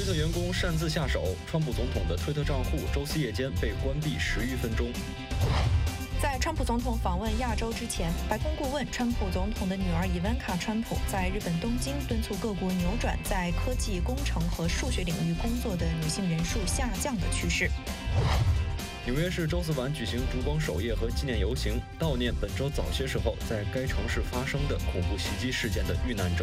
特员工擅自下手，川普总统的推特账户周四夜间被关闭10余分钟。 在川普总统访问亚洲之前，白宫顾问川普总统的女儿伊万卡·川普在日本东京敦促各国扭转在科技、工程和数学领域工作的女性人数下降的趋势。 纽约市周四晚举行烛光守夜和纪念游行，悼念本周早些时候在该城市发生的恐怖袭击事件的遇难者。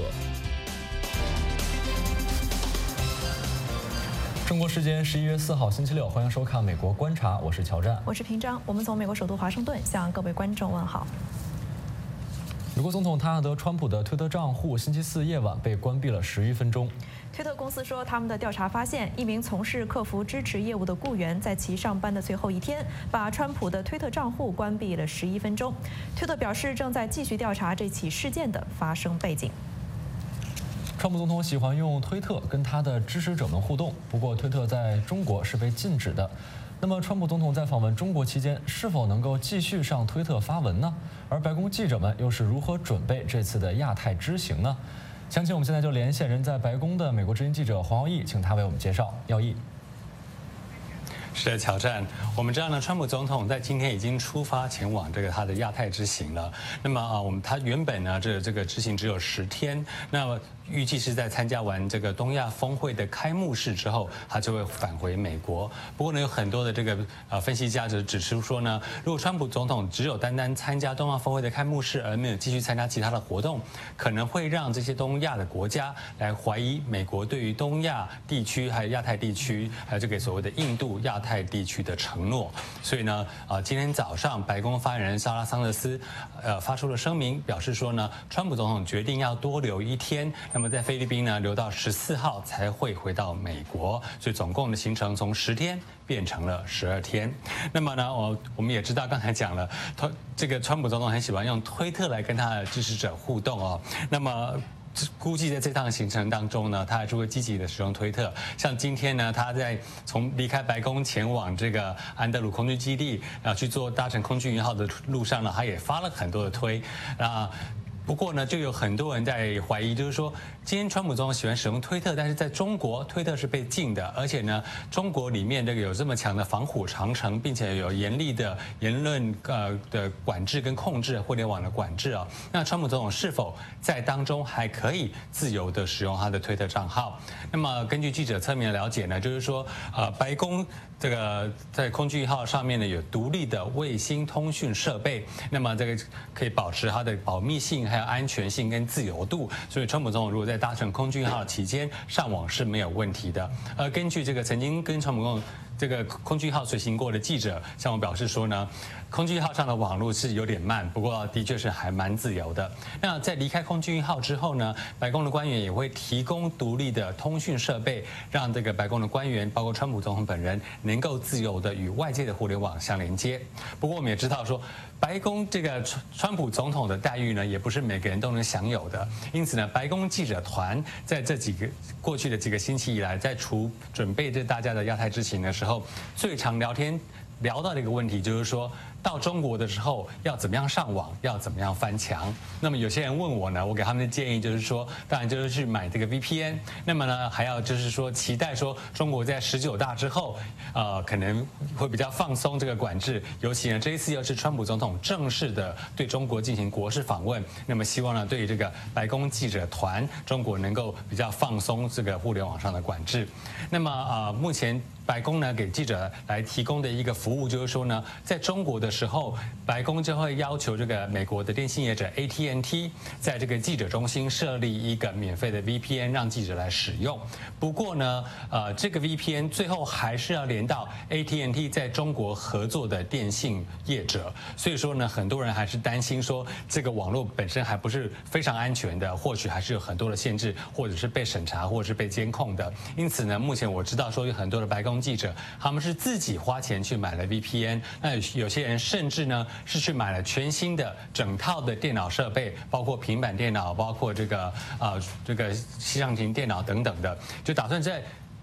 中国时间11月4号星期六，欢迎收看《美国观察》，我是乔战， 我是平章。我们从美国首都华盛顿向各位观众问好。 美国总统唐纳德·川普的推特账户星期四夜晚被关闭了10余分钟。 推特公司说，他们的调查发现，一名从事客服支持业务的雇员在其上班的最后一天，把川普的推特账户关闭了11分钟。推特表示，正在继续调查这起事件的发生背景。 川普总统喜欢用推特跟他的支持者们互动，不过推特在中国是被禁止的。那么，川普总统在访问中国期间，是否能够继续上推特发文呢？而白宫记者们又是如何准备这次的亚太之行呢？详情我们现在就连线人在白宫的美国之音记者黄耀义，请他为我们介绍。耀义。 是的，乔战。我们知道呢，川普总统在今天已经出发前往他的亚太之行了。那么他原本呢这个之行只有10天，那么预计是在参加完这个东亚峰会的开幕式之后，他就会返回美国。不过呢，有很多的这个分析家就指出说呢，如果川普总统只有单单参加东亚峰会的开幕式，而没有继续参加其他的活动，可能会让这些东亚的国家来怀疑美国对于东亚地区还有亚太地区还有这个所谓的印度亚太地区的承诺。所以呢，今天早上白宫发言人莎拉桑德斯发出了声明，表示说呢，川普总统决定要多留1天。那么在菲律宾呢，留到14号才会回到美国，所以总共的行程从10天变成了12天。那么呢，我们也知道，刚才讲了，这个川普总统很喜欢用推特来跟他的支持者互动哦。那么估计在这趟行程当中呢，他还是会积极的使用推特。像今天呢，他在从离开白宫前往这个安德鲁空军基地，去搭乘空军1号的路上呢，他也发了很多的推不过呢，就有很多人在怀疑，就是说，今天川普总统喜欢使用推特，但是在中国，推特是被禁的，而且呢，中国里面有这么强的防虎长城，并且有严厉的言论的管制跟控制，互联网的管制啊。那川普总统是否在当中还可以自由的使用他的推特账号？那么根据记者侧面的了解呢，就是说，白宫这个在空军1号上面呢有独立的卫星通讯设备，那么这个可以保持它的保密性还有安全性跟自由度，所以川普总统如果在搭乘空军1号期间上网是没有问题的。而根据这个曾经跟川普总统这个空军1号随行过的记者向我表示说呢，空军1号上的网络是有点慢，不过的确是还蛮自由的。那在离开空军1号之后呢，白宫的官员也会提供独立的通讯设备，让这个白宫的官员，包括川普总统本人，能够自由的与外界的互联网相连接。不过我们也知道说，白宫这个川普总统的待遇呢，也不是每个人都能享有的。因此呢，白宫记者团在过去的几个星期以来，在准备大家的亚太之行的时候，最常聊到的一个问题就是说，到中国的时候要怎么样上网，要怎么样翻墙。那么有些人问我呢，我给他们的建议就是说，当然就是去买这个 VPN。那么呢，还要就是说期待说中国在19大之后，可能会比较放松这个管制。尤其呢，这一次又是川普总统正式的对中国进行国事访问，那么希望呢，对于这个白宫记者团，中国能够比较放松这个互联网上的管制。那么目前白宫呢给记者来提供的一个服务就是说呢，在中国的时候，白宫就会要求这个美国的电信业者 AT&T 在这个记者中心设立一个免费的 VPN， 让记者来使用。不过呢，这个 VPN 最后还是要连到 AT&T 在中国合作的电信业者，所以说呢，很多人还是担心说这个网络本身还不是非常安全的，或许还是有很多的限制，或者是被审查，或者是被监控的。因此呢，目前我知道说有很多的白宫记者他们是自己花钱去买了 VPN， 那有些人甚至呢是去买了全新的整套的电脑设备，包括平板电脑，包括这个西上庭电脑等等的，就打算在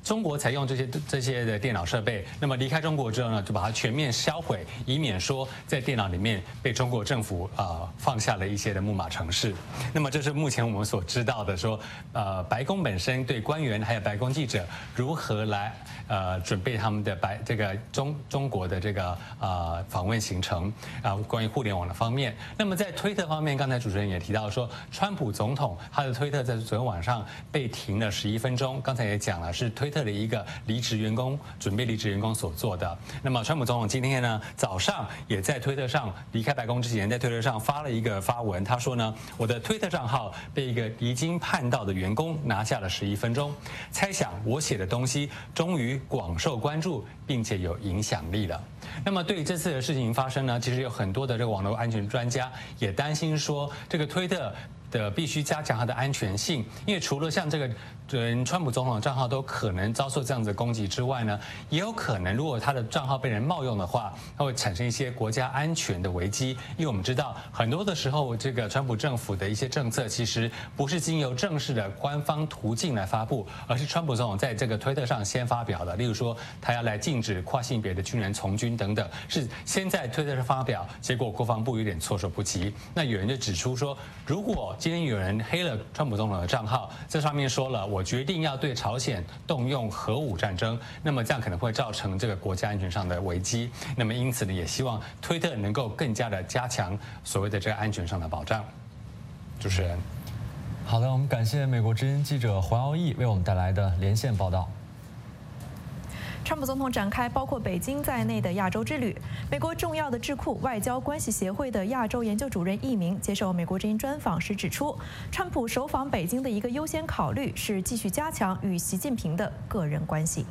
中国采用这些的电脑设备，那么离开中国之后呢，就把它全面销毁，以免说在电脑里面被中国政府放下了一些的木马程式。那么这是目前我们所知道的说，白宫本身对官员还有白宫记者如何来准备他们的中国的这个访问行程关于互联网的方面。那么在推特方面，刚才主持人也提到说，川普总统他的推特在昨天晚上被停了11分钟。刚才也讲了，是推特的一个准备离职员工所做的。那么川普总统今天呢早上也在推特上离开白宫之前，在推特上发了一个发文，他说呢，我的推特账号被一个离经叛道的员工拿下了11分钟，猜想我写的东西终于广受关注，并且有影响力了。那么对于这次的事情发生呢，其实有很多的这个网络安全专家也担心说，这个推特必须加强它的安全性，因为除了像这个川普总统的账号都可能遭受这样子的攻击之外呢，也有可能如果他的账号被人冒用的话，它会产生一些国家安全的危机。因为我们知道很多的时候，这个川普政府的一些政策其实不是经由正式的官方途径来发布，而是川普总统在这个推特上先发表的。例如说，他要来禁止跨性别的军人从军等等，是先在推特上发表，结果国防部有点措手不及。那有人就指出说，如果今天有人黑了川普总统的账号，这上面说了我决定要对朝鲜动用核武战争，那么这样可能会造成这个国家安全上的危机。那么因此呢，也希望推特能够更加的加强所谓的这个安全上的保障。主持人， 好的，我们感谢美国之音记者黄耀义为我们带来的连线报道。 川普总统展开包括北京在内的亚洲之旅。美国重要的智库外交关系协会的亚洲研究主任易明接受美国之音专访时指出，川普首访北京的一个优先考虑是继续加强与习近平的个人关系。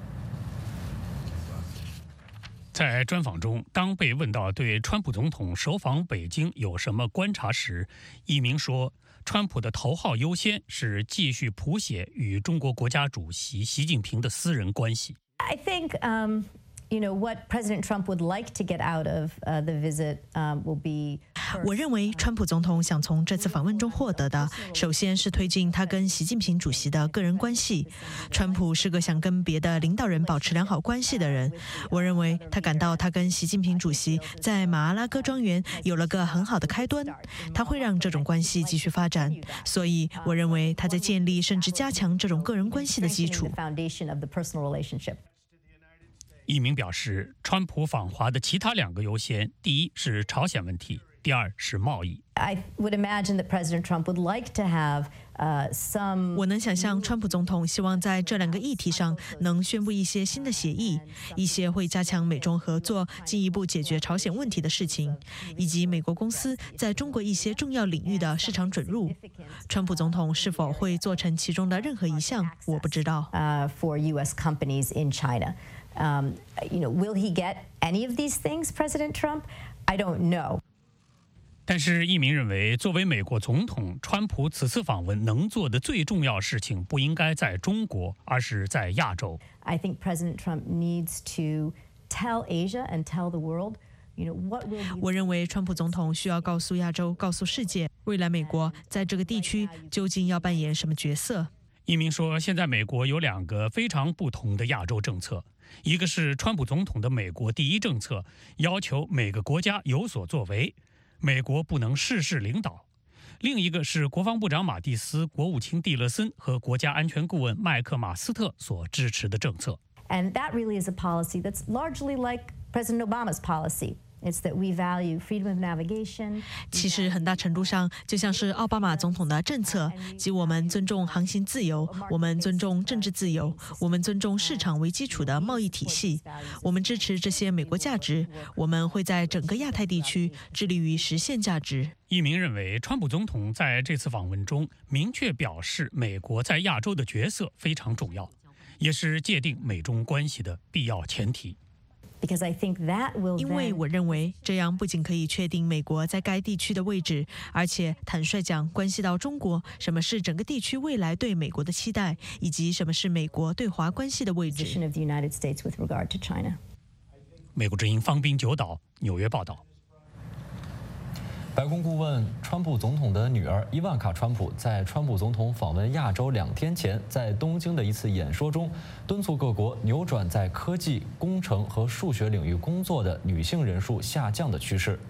在专访中，当被问到对川普总统首访北京有什么观察时，易明说，川普的头号优先是继续谱写与中国国家主席习近平的私人关系。 I think, what President Trump would like to get out of the visit will be. 我认为，川普总统想从这次访问中获得的，首先是推进他跟习近平主席的个人关系。川普是个想跟别的领导人保持良好关系的人。我认为他感到他跟习近平主席在马阿拉戈庄园有了个很好的开端，他会让这种关系继续发展。所以，我认为他在建立甚至加强这种个人关系的基础。 易明表示，川普访华的其他2个优先，第一是朝鲜问题，第二是贸易。 I would imagine that President Trump would like to have some. 我能想象，川普总统希望在这2个议题上能宣布一些新的协议，一些会加强美中合作、进一步解决朝鲜问题的事情，以及美国公司在中国一些重要领域的市场准入。川普总统是否会做成其中的任何一项，我不知道。 For U.S. companies in China. Will he get any of these things, President Trump? I don't know. 但是易明认为，作为美国总统，川普此次访问能做的最重要事情不应该在中国，而是在亚洲。 I think President Trump needs to tell Asia and tell the world. 我认为川普总统需要告诉亚洲、告诉世界，未来美国在这个地区究竟要扮演什么角色。 易明说，现在美国有2个非常不同的亚洲政策，一个是川普总统的美国第一政策，要求每个国家有所作为，美国不能事事领导；另一个是国防部长马蒂斯、国务卿蒂勒森和国家安全顾问麦克马斯特所支持的政策。 And that really is a policy that's largely like President Obama's policy. It's that we value freedom of navigation. 其实很大程度上就像是奥巴马总统的政策，即我们尊重航行自由，我们尊重政治自由，我们尊重市场为基础的贸易体系，我们支持这些美国价值，我们会在整个亚太地区致力于实现价值。 易明认为，川普总统在这次访问中明确表示，美国在亚洲的角色非常重要，也是界定美中关系的必要前提。 因为我认为这样不仅可以确定美国在该地区的位置，而且坦率讲，关系到中国什么是整个地区未来对美国的期待，以及什么是美国对华关系的位置。 美国之音方斌九岛纽约报道。 白宫顾问川普总统的女儿伊万卡·川普在川普总统访问亚洲2天前，在东京的一次演说中，敦促各国扭转在科技、工程和数学领域工作的女性人数下降的趋势。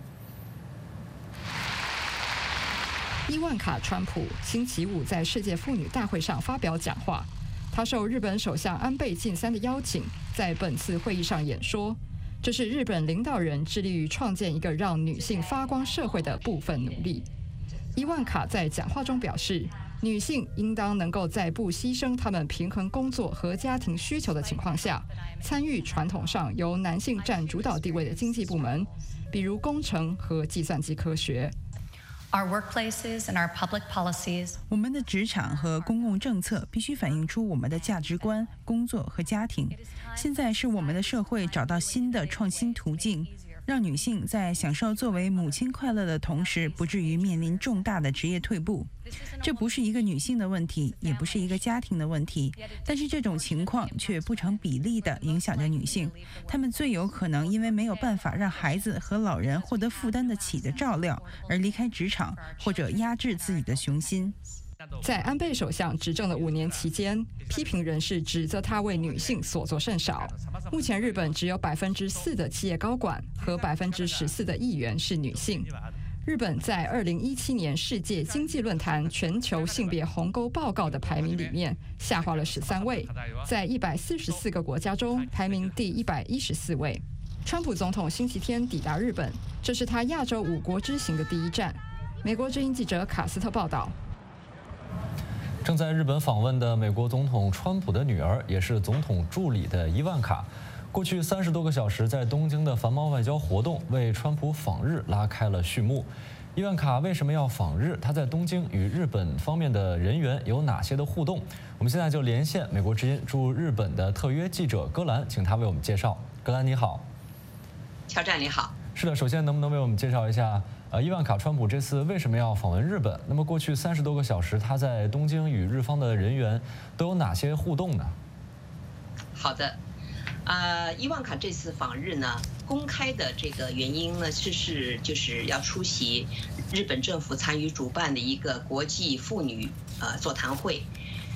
伊万卡·川普星期五在世界妇女大会上发表讲话，她受日本首相安倍晋三的邀请，在本次会议上演说。这是日本领导人致力于创建一个让女性发光社会的部分努力。伊万卡在讲话中表示，女性应当能够在不牺牲她们平衡工作和家庭需求的情况下，参与传统上由男性占主导地位的经济部门，比如工程和计算机科学。 Our workplaces and our public policies. 我们的职场和公共政策必须反映出我们的价值观、工作和家庭。现在是我们的社会找到新的创新途径，让女性在享受作为母亲快乐的同时，不至于面临重大的职业退步。这不是一个女性的问题，也不是一个家庭的问题，但是这种情况却不成比例地影响着女性。她们最有可能因为没有办法让孩子和老人获得负担得起的照料，而离开职场或者压制自己的雄心。 在安倍首相执政的5年期间，批评人士指责他为女性所做甚少。目前日本只有4%的企业高管和14%的议员是女性。日本在2017年世界经济论坛全球性别鸿沟报告的排名里面下滑了13位，在144个国家中排名第114位。川普总统星期天抵达日本，这是他亚洲5国之行的第1站。美国之音记者卡斯特报道。 正在日本访问的美国总统川普的女儿，也是总统助理的伊万卡，过去30多个小时在东京的繁忙外交活动为川普访日拉开了序幕。伊万卡为什么要访日？她在东京与日本方面的人员有哪些的互动？我们现在就连线美国之音驻日本的特约记者戈兰，请她为我们介绍。戈兰你好。 乔战你好。 是的，首先能不能为我们介绍一下伊万卡·川普这次为什么要访问日本？那么过去30多个小时，他在东京与日方的人员都有哪些互动呢？ 好的，伊万卡这次访日呢，公开的这个原因呢，就是要出席日本政府参与主办的一个国际妇女座谈会。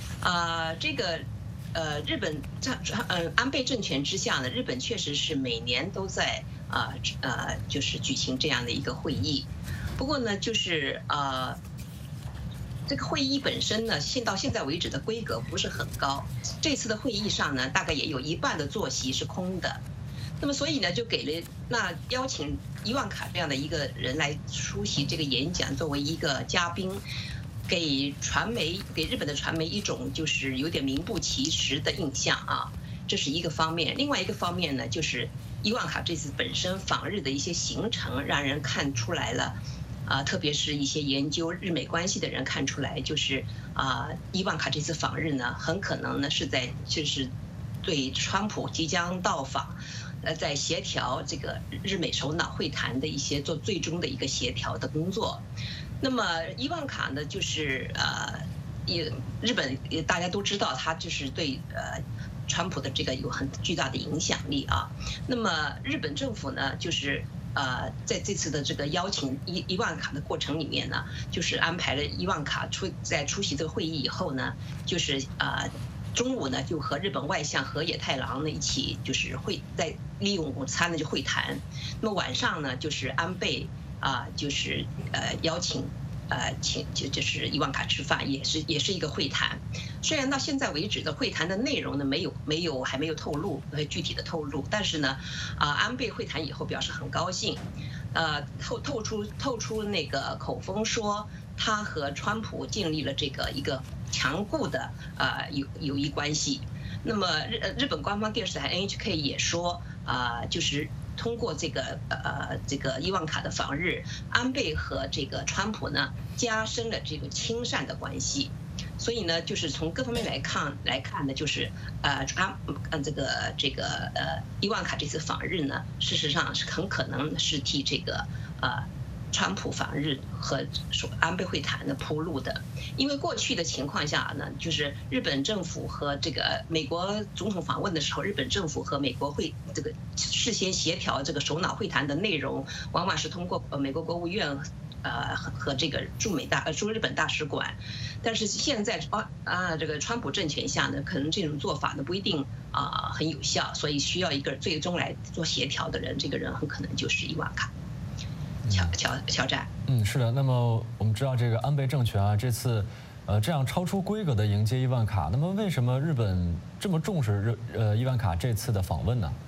日本安倍政权之下呢，日本确实是每年都在就是举行这样的一个会议。不过呢，就是这个会议本身呢，到现在为止的规格不是很高。这次的会议上呢，大概也有1半的座席是空的。那么所以呢，就邀请伊万卡这样的一个人来出席这个演讲，作为一个嘉宾，给日本的传媒一种就是有点名不其实的印象啊。这是一个方面。另外一个方面呢，就是伊万卡这次本身访日的一些行程，让人看出来了。特别是一些研究日美关系的人看出来，就是伊万卡这次访日呢，很可能呢就是对川普即将到访，在协调这个日美首脑会谈的做最终的一个协调的工作。那么伊万卡呢，就是日本大家都知道，他就是对川普的这个有很巨大的影响力啊。那么日本政府呢，就是在这次的这个邀请伊万卡的过程里面呢，就是安排了伊万卡在出席这个会议以后呢，就是中午呢就和日本外相河野太郎呢一起就是利用午餐呢就会谈。那么晚上呢，就是安倍就是邀请就是伊万卡吃饭，也是一个会谈。虽然到现在为止的会谈的内容呢还没有透露具体的透露，但是呢安倍会谈以后表示很高兴，透出那个口风说他和川普建立了这个一个强固的友谊关系。那么日本官方电视台 NHK 也说就是通过这个伊万卡的访日，安倍和这个川普呢加深了这个亲善的关系。所以呢，就是从各方面来看呢，就是伊万卡这次访日呢，事实上是很可能是替这个川普访日和安倍会谈的铺路的。因为过去的情况下呢，就是日本政府和这个美国总统访问的时候，日本政府和美国事先协调这个首脑会谈的内容，往往是通过美国国务院和这个驻日本大使馆。但是现在这个川普政权下呢，可能这种做法呢不一定很有效，所以需要一个最终来做协调的人，这个人很可能就是伊万卡。乔战。 是的。那么我们知道这个安倍政权啊，这次这样超出规格的迎接伊万卡，那么为什么日本这么重视伊万卡这次的访问呢？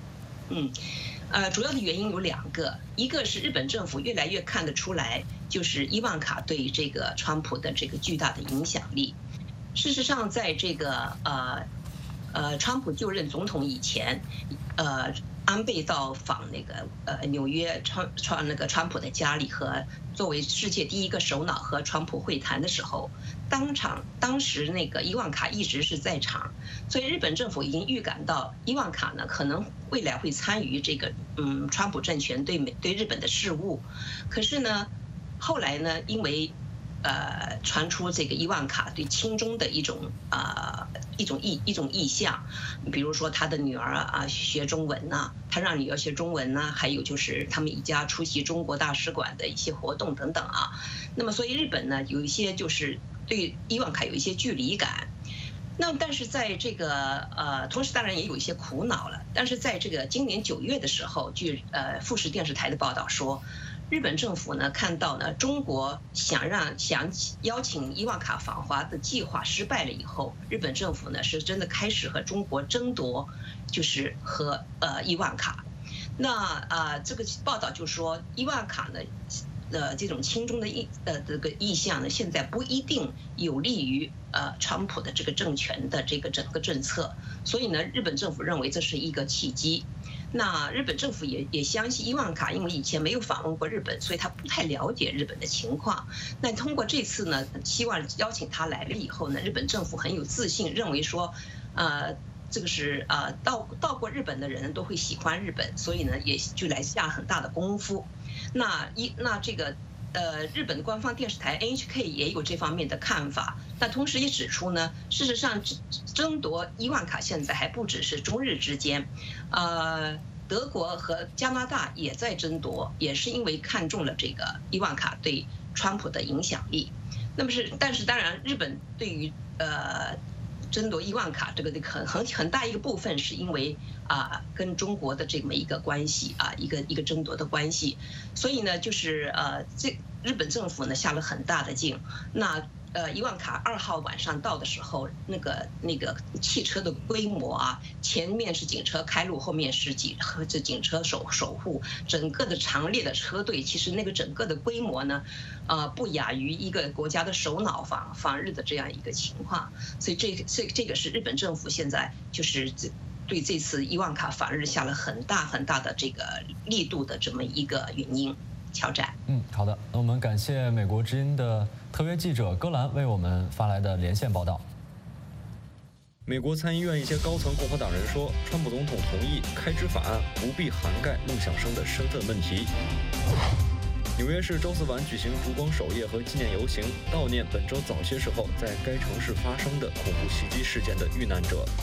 主要的原因有2个，一个是日本政府越来越看得出来，就是伊万卡对这个川普的这个巨大的影响力。事实上，在这个川普就任总统以前，安倍到访那个纽约川普的家里，和作为世界第一个首脑和川普会谈的时候，当时那个伊万卡一直是在场，所以日本政府已经预感到伊万卡呢可能未来会参与这个川普政权对日本的事务。可是呢，后来呢，因为传出这个伊万卡对亲中的一种意向，比如说他的女儿学中文呐，他让女儿学中文呐，还有就是他们一家出席中国大使馆的一些活动等等啊。那么所以日本呢有一些就是对伊万卡有一些距离感。那么但是在这个同时当然也有一些苦恼了。但是在这个今年9月的时候，据富士电视台的报道说，日本政府呢看到呢中国想邀请伊万卡访华的计划失败了以后，日本政府呢是真的开始和中国争夺，就是和伊万卡。那这个报道就说伊万卡呢这种亲中的这个意向呢，现在不一定有利于川普的这个政权的这个整个政策，所以呢，日本政府认为这是一个契机。那日本政府也相信伊万卡，因为以前没有访问过日本，所以他不太了解日本的情况。那通过这次呢，希望邀请他来了以后呢，日本政府很有自信，认为说，这个是到过日本的人都会喜欢日本，所以呢，也就来下很大的功夫。那这个日本的官方电视台 NHK 也有这方面的看法。那同时也指出呢，事实上争夺伊万卡现在还不只是中日之间，德国和加拿大也在争夺，也是因为看中了这个伊万卡对川普的影响力。但是当然，日本对于争夺伊万卡这个很大一个部分是因为跟中国的这么一个关系一个争夺的关系，所以呢就是这日本政府呢下了很大的劲。那伊万卡2号晚上到的时候，那个汽车的规模前面是警车开路，后面是警车守护，整个的长列的车队，其实那个整个的规模呢，不亚于一个国家的首脑访日的这样一个情况。所以这个是日本政府现在就是对这次伊万卡访日下了很大很大的这个力度的这么一个原因。乔展。 好的，那我们感谢美国之音的特约记者戈兰为我们发来的连线报道。 美国参议院一些高层共和党人说，川普总统同意开支法案不必涵盖孟晓生的身份问题。纽约市周四晚举行烛光守夜和纪念游行，悼念本周早些时候在该城市发生的恐怖袭击事件的遇难者。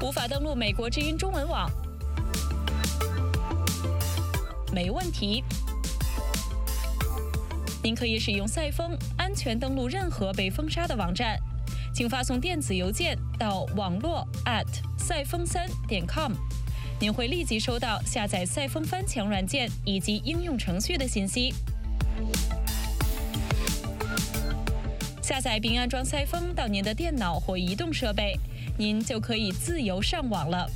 无法登录美国之音中文网？没问题。您可以使用赛风安全登录任何被封杀的网站，请发送电子邮件到网络@赛风3.com，您会立即收到下载赛风翻墙软件以及应用程序的信息。下载并安装赛风到您的电脑或移动设备，您就可以自由上网了。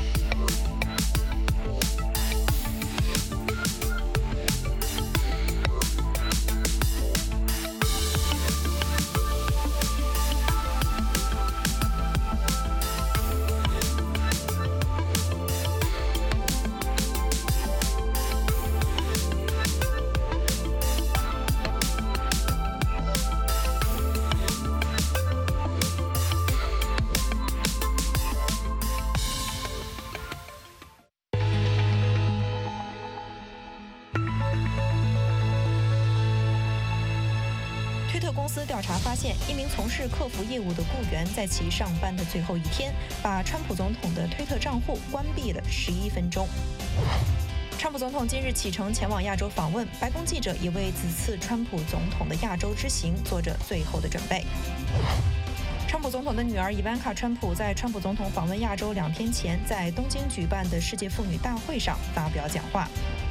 推特公司调查发现，一名从事客服业务的雇员在其上班的最后一天，把川普总统的推特账户关闭了11分钟。川普总统今日启程前往亚洲访问，白宫记者也为此次川普总统的亚洲之行做着最后的准备。川普总统的女儿伊万卡·川普在川普总统访问亚洲2天前，在东京举办的世界妇女大会上发表讲话。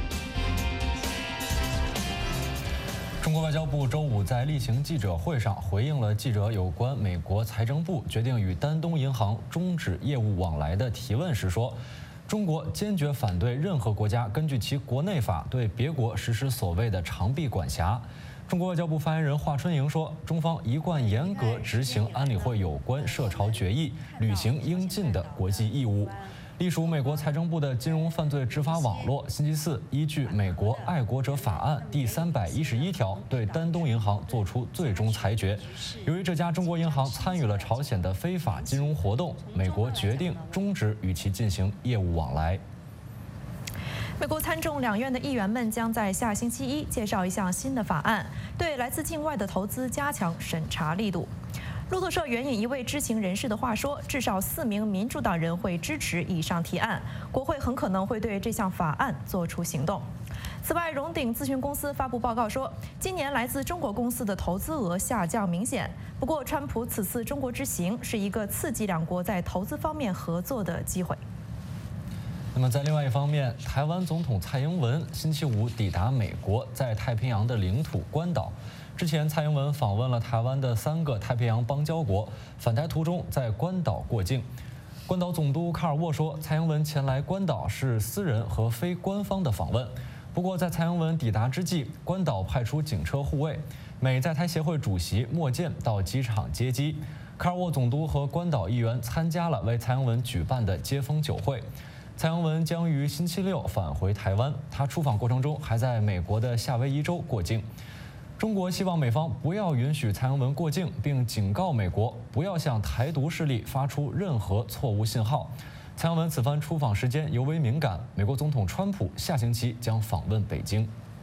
中国外交部周五在例行记者会上回应了记者有关美国财政部决定与丹东银行终止业务往来的提问时说，中国坚决反对任何国家根据其国内法对别国实施所谓的长臂管辖。中国外交部发言人华春莹说，中方一贯严格执行安理会有关涉朝决议，履行应尽的国际义务。隶属美国财政部的金融犯罪执法网络星期四依据美国爱国者法案第311条对丹东银行作出最终裁决。由于这家中国银行参与了朝鲜的非法金融活动，美国决定终止与其进行业务往来。 美国参众两院的议员们将在下星期一介绍一项新的法案，对来自境外的投资加强审查力度。路透社援引一位知情人士的话说，至少4名民主党人会支持以上提案，国会很可能会对这项法案做出行动。此外，荣鼎咨询公司发布报告说，今年来自中国公司的投资额下降明显。不过，川普此次中国之行是一个刺激两国在投资方面合作的机会。 那么在另外一方面，台湾总统蔡英文星期五抵达美国，在太平洋的领土关岛。之前，蔡英文访问了台湾的3个太平洋邦交国，返台途中在关岛过境。关岛总督卡尔沃说，蔡英文前来关岛是私人和非官方的访问。不过，在蔡英文抵达之际，关岛派出警车护卫。美在台协会主席莫健到机场接机。卡尔沃总督和关岛议员参加了为蔡英文举办的接风酒会。蔡英文将于星期6返回台湾，他出访过程中还在美国的夏威夷州过境。中国希望美方不要允许蔡英文过境，并警告美国不要向台独势力发出任何错误信号。蔡英文此番出访时间尤为敏感，美国总统川普下星期将访问北京。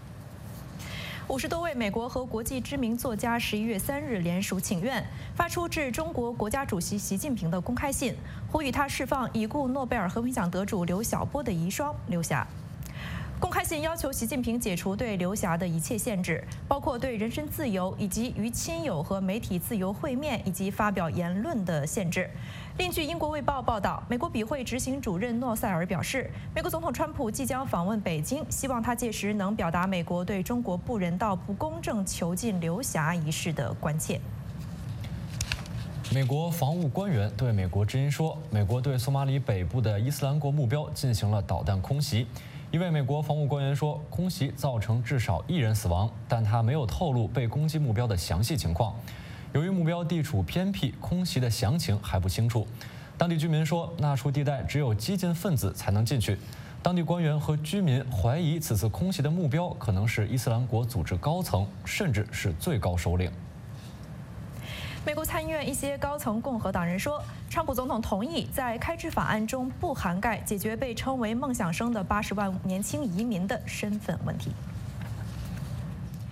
50多位美国和国际知名作家11月3日联署请愿，发出致中国国家主席习近平的公开信，呼吁他释放已故诺贝尔和平奖得主刘晓波的遗孀刘霞。公开信要求习近平解除对刘霞的一切限制，包括对人身自由以及与亲友和媒体自由会面以及发表言论的限制。另据英国卫报报道，美国笔会执行主任诺塞尔表示，美国总统川普即将访问北京，希望他届时能表达美国对中国不人道、不公正囚禁刘霞一事的关切。 美国防务官员对美国之音说，美国对索马里北部的伊斯兰国目标进行了导弹空袭。一位美国防务官员说，空袭造成至少1人死亡，但他没有透露被攻击目标的详细情况。由于目标地处偏僻，空袭的详情还不清楚。当地居民说，那处地带只有激进分子才能进去。当地官员和居民怀疑此次空袭的目标可能是伊斯兰国组织高层，甚至是最高首领。 美国参议院一些高层共和党人说，川普总统同意在开支法案中不涵盖解决被称为梦想生的80万年轻移民的身份问题。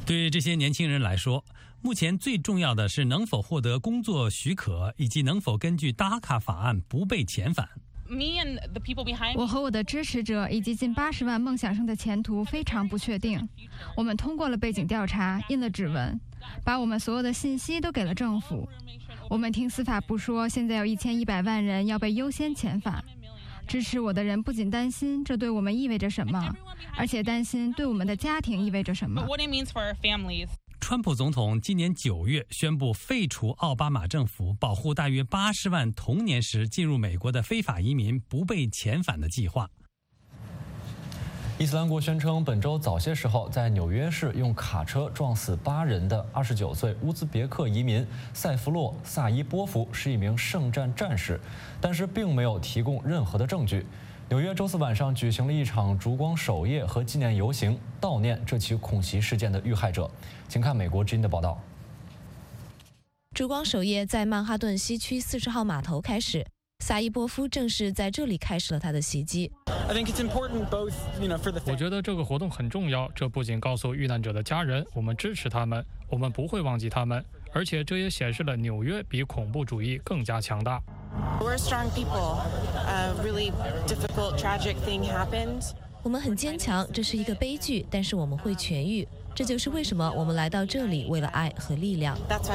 对这些年轻人来说，目前最重要的是能否获得工作许可，以及能否根据达卡法案不被遣返。 我和我的支持者以及近80万梦想生的前途非常不确定。我们通过了背景调查，印了指纹，把我们所有的信息都给了政府。我们听司法部说，现在有1100万人要被优先遣返。支持我的人不仅担心这对我们意味着什么，而且担心对我们的家庭意味着什么。 川普总统今年9月宣布废除奥巴马政府保护大约80万童年时进入美国的非法移民不被遣返的计划。 伊斯兰国宣称，本周早些时候在纽约市用卡车撞死8人的29岁乌兹别克移民塞夫洛·萨伊波夫是一名圣战战士，但是并没有提供任何的证据。纽约周四晚上举行了一场烛光守夜和纪念游行，悼念这起恐袭事件的遇害者。请看美国之音的报道。 烛光守夜在曼哈顿西区40号码头开始，萨伊波夫正是在这里开始了他的袭击。 我觉得这个活动很重要，这不仅告诉遇难者的家人，我们支持他们，我们不会忘记他们，而且这也显示了纽约比恐怖主义更加强大。 我们很坚强，这是一个悲剧，但是我们会痊愈。这就是为什么我们来到这里，为了爱和力量。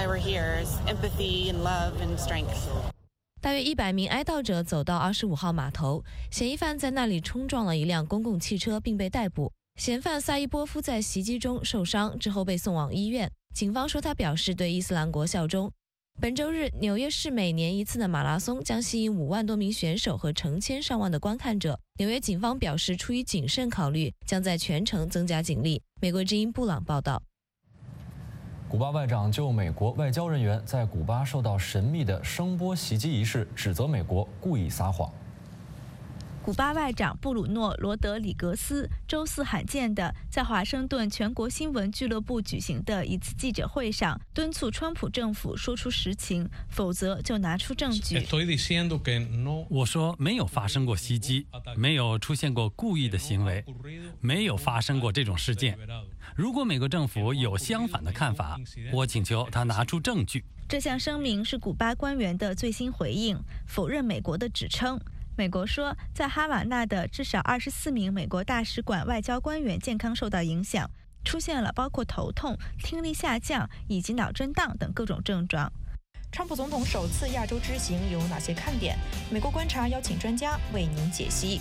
大约100名哀悼者走到25号码头，嫌疑犯在那里冲撞了一辆公共汽车，并被逮捕。嫌犯萨伊波夫在袭击中受伤，之后被送往医院。警方说他表示对伊斯兰国效忠。本周日，纽约市每年一次的马拉松将吸引5万多名选手和成千上万的观看者。纽约警方表示，出于谨慎考虑，将在全城增加警力。美国之音布朗报道。 古巴外长就美国外交人员在古巴受到神秘的声波袭击一事指责美国故意撒谎。 古巴外长布鲁诺·罗德里格斯周四罕见地在华盛顿全国新闻俱乐部举行的一次记者会上，敦促川普政府说出实情，否则就拿出证据。 我说没有发生过袭击，没有出现过故意的行为，没有发生过这种事件。如果美国政府有相反的看法，我请求他拿出证据。 这项声明是古巴官员的最新回应，否认美国的指称。美国说，在哈瓦那的至少24名美国大使馆外交官员健康受到影响，出现了包括头痛、听力下降以及脑震荡等各种症状。 川普总统首次亚洲之行有哪些看点？美国观察邀请专家为您解析。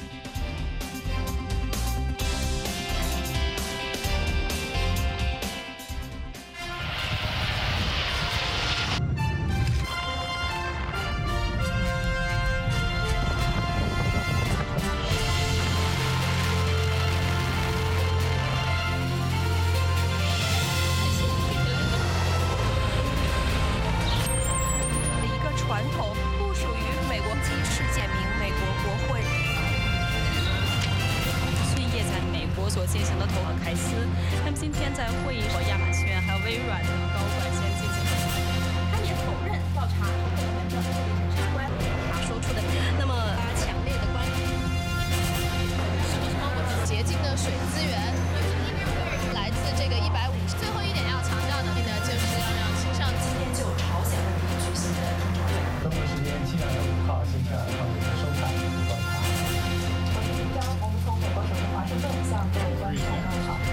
所进行的头很开心。那么今天在会议上，亚马逊还有微软的高管先进行他也否认调查和原本相关，他说出的那么强烈的关于什么洁净的水资源，来自这个150。最后一点要强调的呢，就是要让青少年今天就朝鲜问题举行的中国队。 中国时间7月5号星期二，欢迎收看《观察》。 我们从美国首都华盛顿向各位观众问好。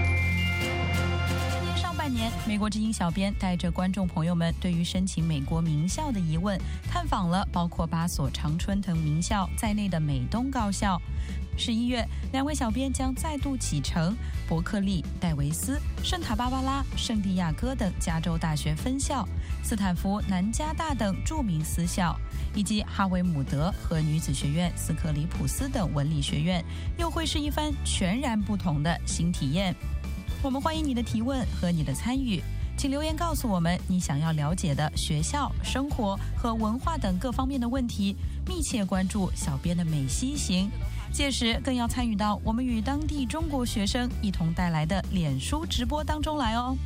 今年上半年，美国之音小编带着观众朋友们对于申请美国名校的疑问，探访了包括8所常春藤名校在内的美东高校。11月，2位小编将再度启程伯克利、戴维斯、圣塔芭芭拉、圣地亚哥等加州大学分校，斯坦福、南加大等著名私校，以及哈维姆德和女子学院斯克里普斯等文理学院，又会是一番全然不同的新体验。我们欢迎你的提问和你的参与，请留言告诉我们你想要了解的学校、生活和文化等各方面的问题，密切关注小编的美西行。届时更要参与到我们与当地中国学生一同带来的脸书直播当中来哦。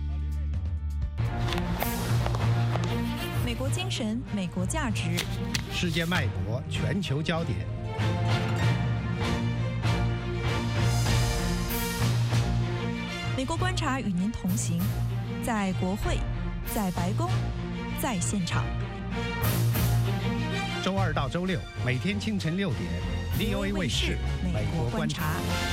美国精神，美国价值， 世界脉搏，全球焦点。 美国观察与您同行，在国会，在白宫，在现场。 周2到周6每天清晨6点 ，VOA 卫视《美国观察》。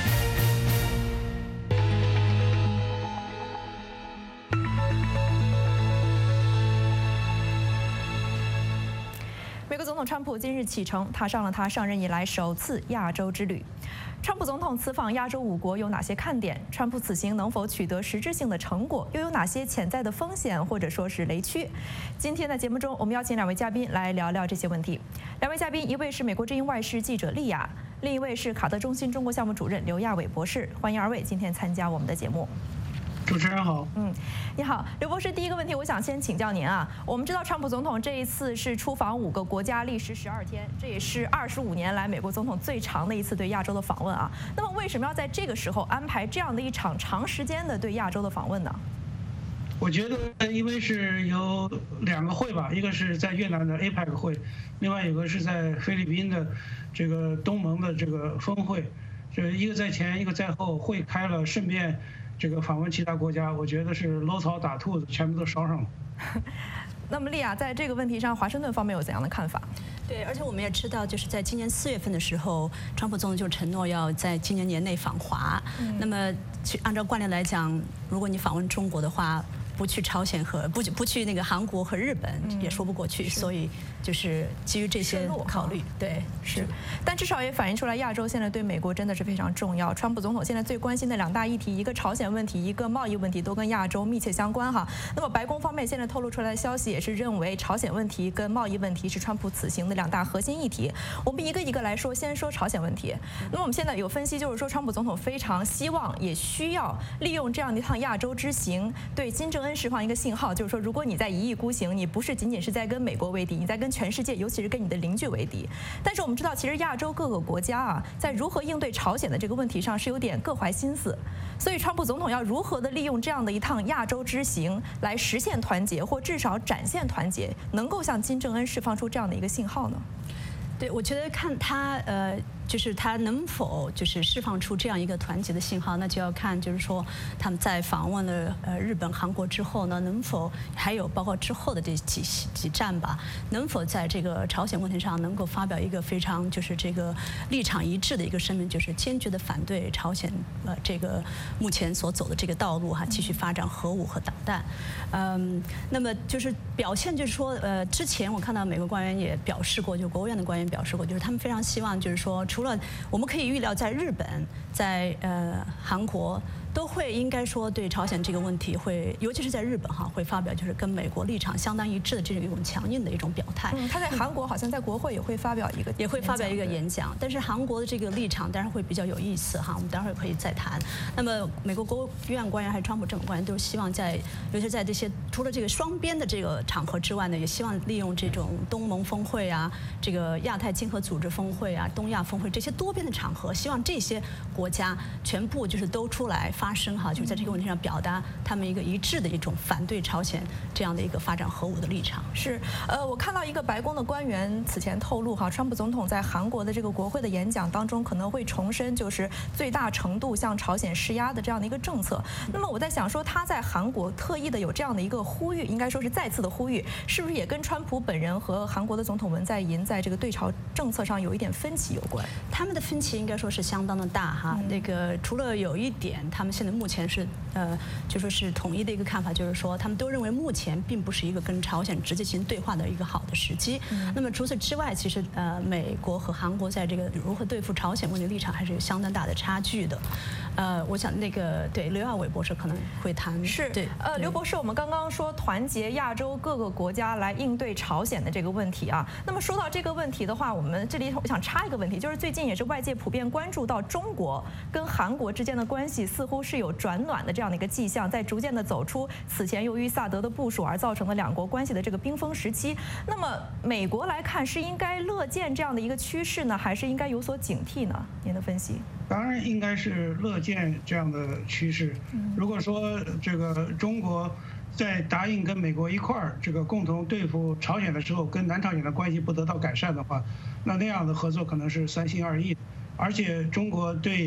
美国总统川普今日启程，踏上了他上任以来首次亚洲之旅。川普总统此访亚洲5国有哪些看点？川普此行能否取得实质性的成果？又有哪些潜在的风险或者说是雷区？今天的节目中，我们邀请2位嘉宾来聊聊这些问题。2位嘉宾，一位是美国之音外事记者丽雅，另一位是卡特中心中国项目主任刘亚伟博士。欢迎2位今天参加我们的节目。 主持人好， 你好，刘博士。第一个问题，我想先请教您啊。我们知道，川普总统这一次是出访5个国家，历时12天，这也是25年来美国总统最长的一次对亚洲的访问啊。那么，为什么要在这个时候安排这样的一场长时间的对亚洲的访问呢？ 我觉得，因为是有2个会吧，一个是在越南的 APEC 会，另外有个是在菲律宾的这个东盟的这个峰会，这一个在前，一个在后，会开了，顺便这个访问其他国家，我觉得是搂草打兔子，全部都烧上了。 那么，丽亚在这个问题上，华盛顿方面有怎样的看法？ 对，而且我们也知道，就是在今年4月份的时候，川普总统就承诺要在今年年内访华。那么，按照惯例来讲，如果你访问中国的话，不去朝鲜和不去那个韩国和日本也说不过去，所以就是基于这些考虑，对， 是。但至少也反映出来，亚洲现在对美国真的是非常重要。川普总统现在最关心的2大议题，一个朝鲜问题，一个贸易问题，都跟亚洲密切相关哈。那么白宫方面现在透露出来的消息也是认为，朝鲜问题跟贸易问题是川普此行的2大核心议题。我们一个一个来说，先说朝鲜问题。那么我们现在有分析，就是说川普总统非常希望也需要利用这样的一趟亚洲之行，对金正恩释放一个信号，就是说，如果你在一意孤行，你不是仅仅是在跟美国为敌，你在跟全世界，尤其是跟你的邻居为敌。但是我们知道，其实亚洲各个国家啊，在如何应对朝鲜的这个问题上是有点各怀心思。所以，川普总统要如何的利用这样的一趟亚洲之行来实现团结，或至少展现团结，能够向金正恩释放出这样的一个信号呢？ 对，我觉得看他就是他能否就是释放出这样一个团结的信号，那就要看就是说他们在访问了日本、韩国之后呢，能否还有包括之后的这几站吧，能否在这个朝鲜问题上能够发表一个非常就是这个立场一致的一个声明，就是坚决的反对朝鲜这个目前所走的这个道路哈，继续发展核武和导弹。那么就是表现就是说之前我看到美国官员也表示过，就国务院的官员表示过，就是他们非常希望就是说，除了我们可以预料在日本、在韩国都会应该说对朝鲜这个问题会，尤其是在日本哈，会发表就是跟美国立场相当一致的这种一种强硬的一种表态。 他在韩国好像在国会也会发表一个演讲，但是韩国的这个立场当然会比较有意思哈，我们待会儿可以再谈。那么美国国务院官员还有川普政府官员都希望尤其在这些除了这个双边的这个场合之外呢，也希望利用这种东盟峰会啊、这个亚太经合组织峰会啊、东亚峰会这些多边的场合，希望这些国家全部就是都出来发声哈，就是在这个问题上表达他们一个一致的一种反对朝鲜这样的一个发展核武的立场。 是，我看到一个白宫的官员此前透露哈，川普总统在韩国的这个国会的演讲当中可能会重申就是最大程度向朝鲜施压的这样的一个政策。那么我在想说，他在韩国特意的有这样的一个呼吁，应该说是再次的呼吁，是不是也跟川普本人和韩国的总统文在寅在这个对朝政策上有一点分歧有关？ 他们的分歧应该说是相当的大哈。那个除了有一点，他们现在目前是就说是统一的一个看法，就是说他们都认为目前并不是一个跟朝鲜直接进行对话的一个好的时机。那么除此之外，其实美国和韩国在这个如何对付朝鲜问题立场还是有相当大的差距的。我想那个对刘亚伟博士可能会谈。 是， 对， 刘博士，我们刚刚说团结亚洲各个国家来应对朝鲜的这个问题啊。那么说到这个问题的话，我们这里我想插一个问题，就是最近也是外界普遍关注到中国跟韩国之间的关系似乎是有转暖的这样的一个迹象，在逐渐的走出此前由于萨德的部署而造成的2国关系的这个冰封时期。那么美国来看，是应该乐见这样的一个趋势呢，还是应该有所警惕呢？您的分析？ 当然应该是乐见这样的趋势。如果说这个中国在答应跟美国一块儿这个共同对付朝鲜的时候，跟南朝鲜的关系不得到改善的话，那样的合作可能是3心2意。而且中国对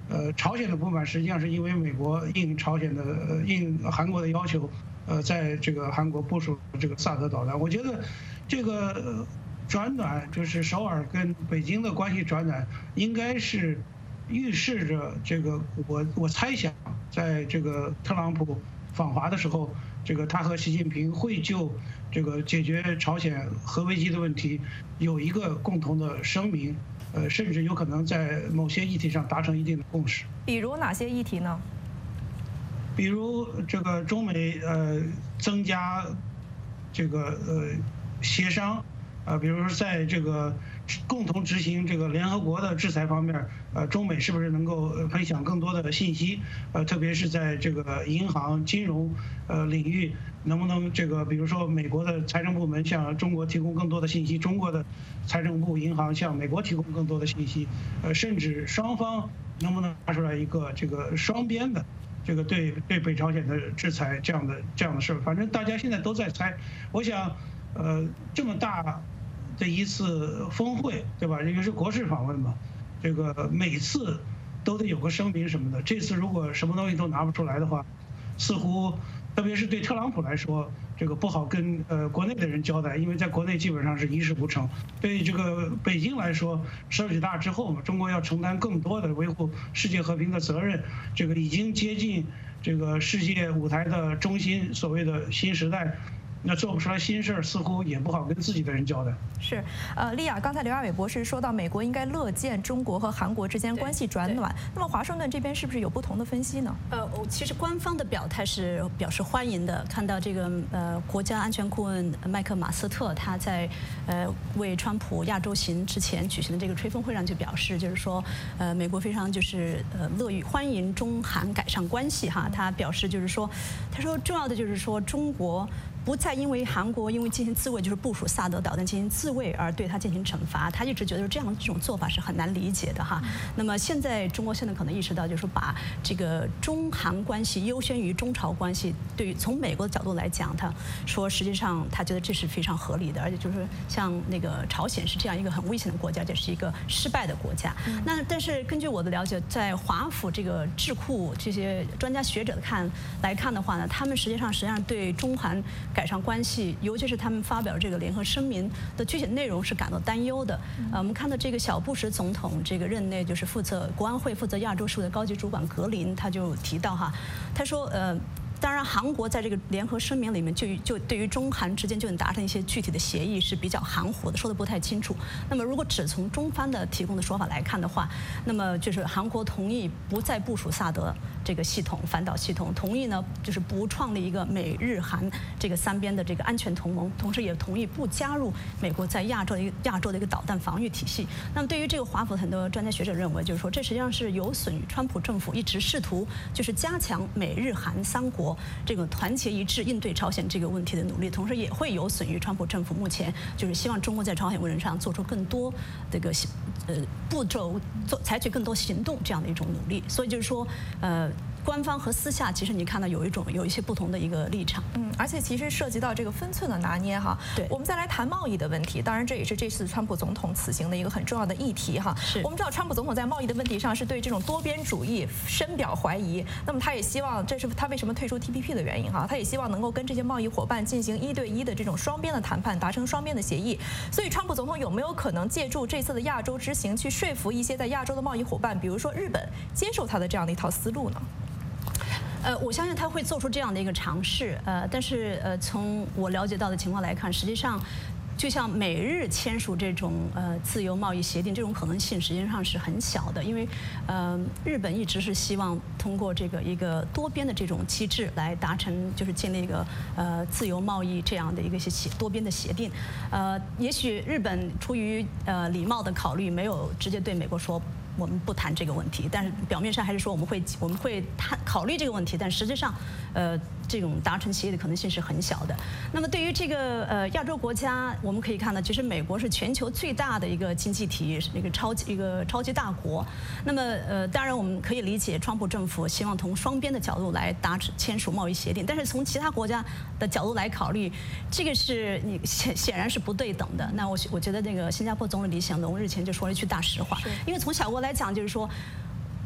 朝鲜的不满实际上是因为美国应韩国的要求，在这个韩国部署这个萨德导弹。我觉得这个转暖就是首尔跟北京的关系转暖，应该是预示着这个我猜想，在这个特朗普访华的时候，这个他和习近平会就这个解决朝鲜核危机的问题有一个共同的声明，甚至有可能在某些议题上达成一定的共识。 比如哪些议题呢？ 比如这个中美增加这个协商，比如说在这个共同执行这个联合国的制裁方面，中美是不是能够分享更多的信息？特别是在这个银行、金融领域，能不能这个比如说美国的财政部门向中国提供更多的信息，中国的财政部、银行向美国提供更多的信息？甚至双方能不能拿出来一个这个双边的这个对北朝鲜的制裁这样的事儿？反正大家现在都在猜。我想，这么大的一次峰会，对吧？因为是国事访问嘛，这个每次都得有个声明什么的。这次如果什么东西都拿不出来的话，似乎特别是对特朗普来说，这个不好跟国内的人交代，因为在国内基本上是一事无成。对这个北京来说，12·9大之后嘛，中国要承担更多的维护世界和平的责任，这个已经接近这个世界舞台的中心，所谓的新时代。那做不出来新事儿，似乎也不好跟自己的人交代。 是，丽亚，刚才刘亚伟博士说到，美国应该乐见中国和韩国之间关系转暖。那么华盛顿这边是不是有不同的分析呢？ 其实官方的表态是表示欢迎的。看到这个国家安全顾问麦克马斯特他在为川普亚洲行之前举行的这个吹风会上就表示，就是说美国非常就是乐于欢迎中韩改善关系哈。他表示就是说，他说重要的就是说中国不再因为韩国因为进行自卫，就是部署萨德导弹进行自卫而对他进行惩罚，他一直觉得这种做法是很难理解的哈。那么现在中国现在可能意识到，就是说把这个中韩关系优先于中朝关系，对于从美国的角度来讲，他说实际上他觉得这是非常合理的，而且就是像那个朝鲜是这样一个很危险的国家，这是一个失败的国家。那但是根据我的了解，在华府这个智库这些专家学者来看的话呢，他们实际上对中韩改善关系，尤其是他们发表这个联合声明的具体内容是感到担忧的。我们看到这个小布什总统这个任内，就是负责国安会负责亚洲事务的高级主管格林，他就提到哈，他说当然，韩国在这个联合声明里面就对于中韩之间就能达成一些具体的协议是比较含糊的，说的不太清楚。那么如果只从中方的提供的说法来看的话，那么就是韩国同意不再部署萨德这个系统反导系统，同意呢就是不创立一个美日韩这个三边的这个安全同盟，同时也同意不加入美国在亚洲的一个导弹防御体系。那么对于这个华府很多专家学者认为，就是说这实际上是有损于川普政府一直试图就是加强美日韩三国这个团结一致应对朝鲜这个问题的努力，同时也会有损于川普政府目前就是希望中国在朝鲜问题上做出更多这个步骤，采取更多行动这样的一种努力。所以就是说官方和私下，其实你看到有一些不同的一个立场。 而且其实涉及到这个分寸的拿捏哈。对，我们再来谈贸易的问题，当然这也是这次川普总统此行的一个很重要的议题哈。我们知道川普总统在贸易的问题上是对这种多边主义深表怀疑，那么他也希望，这是他为什么退出 TPP 的原因哈，他也希望能够跟这些贸易伙伴进行1对1的这种双边的谈判，达成双边的协议。所以川普总统有没有可能借助这次的亚洲之行，去说服一些在亚洲的贸易伙伴，比如说日本，接受他的这样的一套思路呢？ 我相信他会做出这样的一个尝试，但是从我了解到的情况来看，实际上就像美日签署这种自由贸易协定，这种可能性实际上是很小的，因为日本一直是希望通过这个一个多边的这种机制来达成，就是建立一个自由贸易这样的一个多边的协定。也许日本出于礼貌的考虑，没有直接对美国说我们不谈这个问题，但是表面上还是说我们会考虑这个问题，但实际上这种达成协议的可能性是很小的。那么对于这个亚洲国家，我们可以看到，其实美国是全球最大的一个经济体，是一个超级大国。那么当然我们可以理解，川普政府希望从双边的角度来签署贸易协定，但是从其他国家的角度来考虑，这个是显然是不对等的。那我觉得那个新加坡总理李显龙日前就说了一句大实话，因为从小国来讲，就是说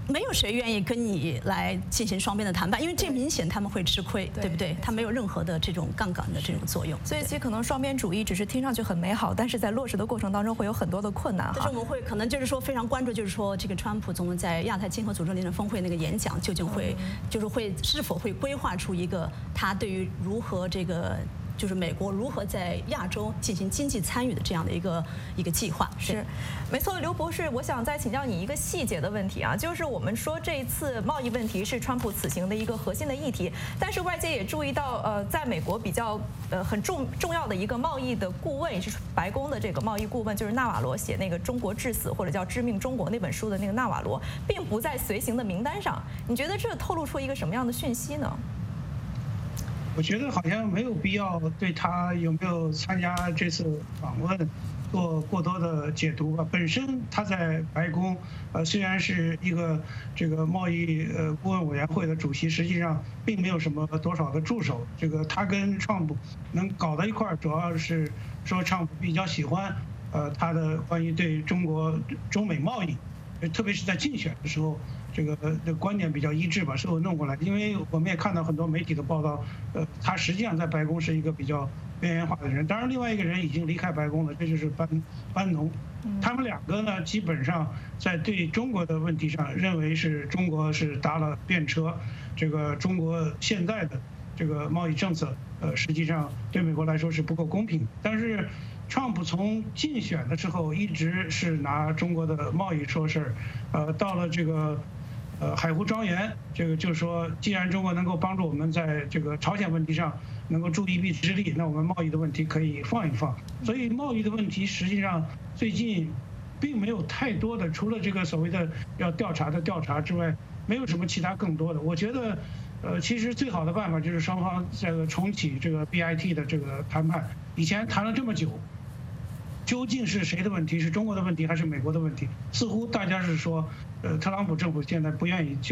没有谁愿意跟你来进行双边的谈判，因为这明显他们会吃亏，对不对？他没有任何的这种杠杆的这种作用。 所以其实可能双边主义只是听上去很美好，但是在落实的过程当中会有很多的困难。 但是我们会可能就是说非常关注，就是说这个川普总统在亚太经合组织领导峰会那个演讲，究竟会是否会规划出一个他对于如何这个。就是美国如何在亚洲进行经济参与的这样的一个计划。 是，没错，刘博士，我想再请教你一个细节的问题啊，就是我们说这一次贸易问题是川普此行的一个核心的议题，但是外界也注意到，在美国比较很重要的一个贸易的顾问，也是白宫的这个贸易顾问，就是纳瓦罗写那个《中国致死》或者叫《致命中国》那本书的那个纳瓦罗，并不在随行的名单上。你觉得这透露出一个什么样的讯息呢？ 我觉得好像没有必要对他有没有参加这次访问做过多的解读吧。本身他在白宫，虽然是一个这个贸易顾问委员会的主席，实际上并没有什么多少的助手。这个他跟川普能搞到一块儿，主要是说川普比较喜欢他的关于对中美贸易，特别是在竞选的时候。这个观点比较一致吧，是我弄过来。因为我们也看到很多媒体的报道，他实际上在白宫是一个比较边缘化的人。当然，另外一个人已经离开白宫了，这就是班农。他们两个呢，基本上在对中国的问题上，认为是中国是搭了便车。这个中国现在的这个贸易政策，实际上对美国来说是不够公平。但是，川普从竞选的时候一直是拿中国的贸易说事儿，到了这个。海湖庄园，这个就是说，既然中国能够帮助我们在这个朝鲜问题上能够助一臂之力，那我们贸易的问题可以放一放。所以贸易的问题实际上最近并没有太多的，除了这个所谓的要调查的调查之外，没有什么其他更多的。我觉得，其实最好的办法就是双方这个重启这个 BIT 的这个谈判。以前谈了这么久。究竟是谁的问题？是中国的问题还是美国的问题？似乎大家是说，特朗普政府现在不愿意就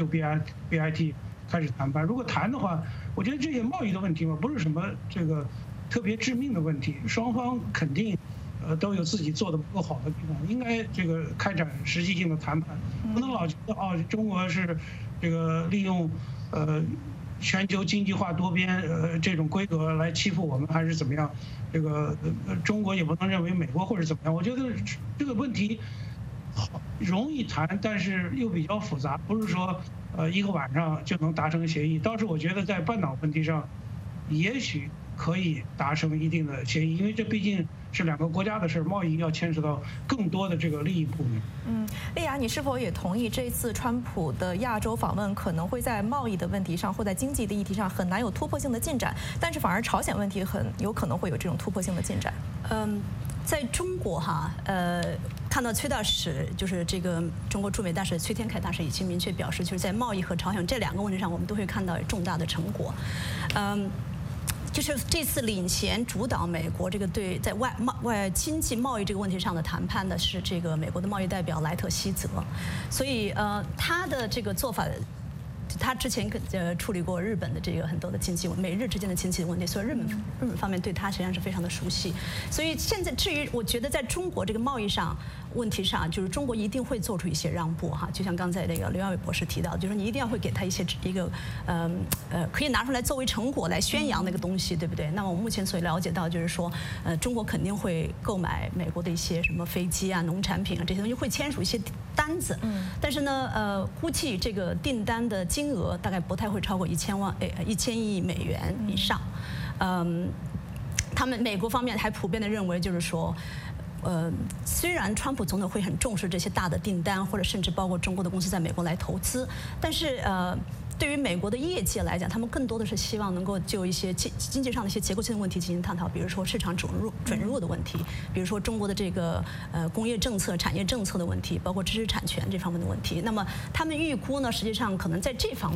BIT 开始谈判。如果谈的话，我觉得这些贸易的问题嘛，不是什么这个特别致命的问题，双方肯定都有自己做的不够好的地方，应该这个开展实际性的谈判，不能老觉得中国是这个利用全球经济化多边这种规格来欺负我们，还是怎么样？这个中国也不能认为美国或者怎么样。我觉得这个问题容易谈，但是又比较复杂，不是说一个晚上就能达成协议。倒是我觉得在半岛问题上，也许可以达成一定的协议，因为这毕竟是两个国家的事，贸易要牵扯到更多的这个利益部门。 丽雅，你是否也同意这次川普的亚洲访问可能会在贸易的问题上或在经济的议题上很难有突破性的进展，但是反而朝鲜问题很有可能会有这种突破性的进展？ 在中国看到崔大使，就是这个中国驻美大使崔天凯大使已经明确表示，就是在贸易和朝鲜这两个问题上，我们都会看到重大的成果。就是这次领衔主导美国这个对在外经济贸易这个问题上的谈判的是这个美国的贸易代表莱特希泽，所以他的这个做法。他之前处理过日本的这个很多的经济美日之间的经济问题，所以日本方面对他实际上是非常的熟悉。所以现在至于我觉得在中国这个贸易上问题上，就是中国一定会做出一些让步就像刚才那个刘耀伟博士提到的，就是你一定要会给他一个可以拿出来作为成果来宣扬那个东西，对不对？那么我目前所了解到就是说，中国肯定会购买美国的一些什么飞机啊、农产品啊这些东西，会签署一些单子。但是呢，估计这个订单的金额大概不太会超过1000亿美元以上。他们美国方面还普遍的认为，就是说，虽然川普总统会很重视这些大的订单，或者甚至包括中国的公司在美国来投资，但是对于美国的业界来讲，他们更多的是希望能够就一些经济上的一些结构性的问题进行探讨，比如说市场准入的问题，比如说中国的这个工业政策、产业政策的问题，包括知识产权这方面的问题。那么他们预估呢，实际上可能在这方面，